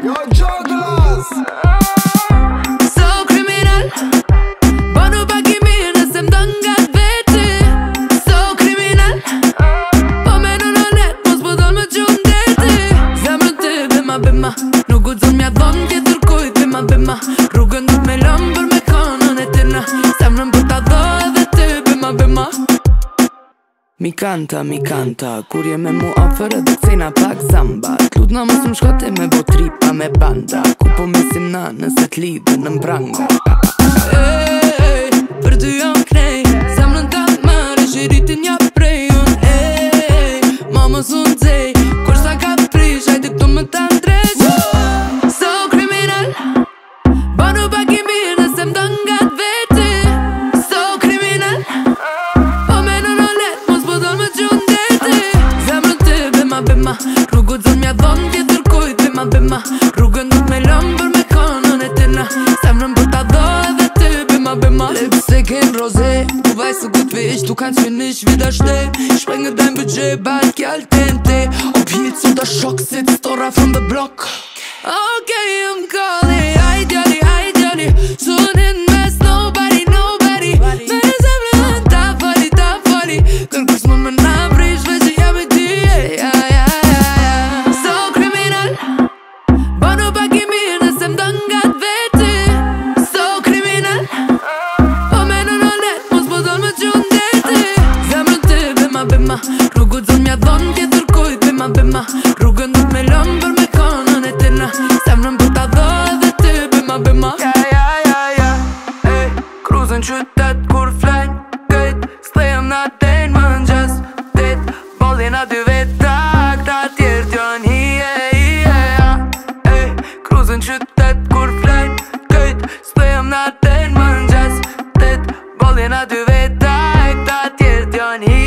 Jo Gjoglas So kriminal Banu pak I mirë nëse m'don nga veti So kriminal Po me në net mos po dal më gjumë deti Zemrën ti bima Nuk guxon m'ja dhon tjetër kujt bima Rrugën du me lëm për me konën e tina Zemrën për ta dho edhe ti bima Mi kanta, kur je me mu afer edhe kcejna pak zamba T'lut na mos m'shkote me bo tripa me banda Ku po misim na nëse t'lidhe në mbranga Ej, për ty jam knej Zemrën ta marrë, shiritin ja prej unë Ej, ma mos unë dzej Kur sa ka prish, hajde këtu më ta ndreq So kriminal Banu pak I mirë nëse m'don nga veti So kriminal Po me në let, mos po dal më gjumë deti Zemrën ti bima Nuk guxon m'ja dhon tjetër kujt bima Rrugën du me lëm për me konën e tina Zemrën për ta dho edhe ti bima Lipstickin rosé, du weißt so gut wie ich, du kannst mir nicht widerstehen Sprenge dein Budget, bald Geld Ob Heels oder Schocks, sitzt Dora from the block Okay, I'm calling Ay djali, soon invest nobody Mere zemrën ta fali Kërkus më më na prish veç I jam I ti So kriminal Banu pak I mirë nëse m'don nga veti So kriminal Po me në let mos po dal më gjumë deti Zemrën ti bima Nuk guxon m'ja dhon tjetër kujt bima Rrugën du me lëm për me konën e tina Zemrën për ta dho edhe ti bima Ey, kruzën qytet kur flenj Këjt, s'lejem na ten mëngjes Dit, bollin aty veta Këta tjerë t'jon hije Ey, kruzën qytet kur flenj Këjt, s'lejem na ten mëngjes Dit, bollin aty veta Këta tjerë t'jon hije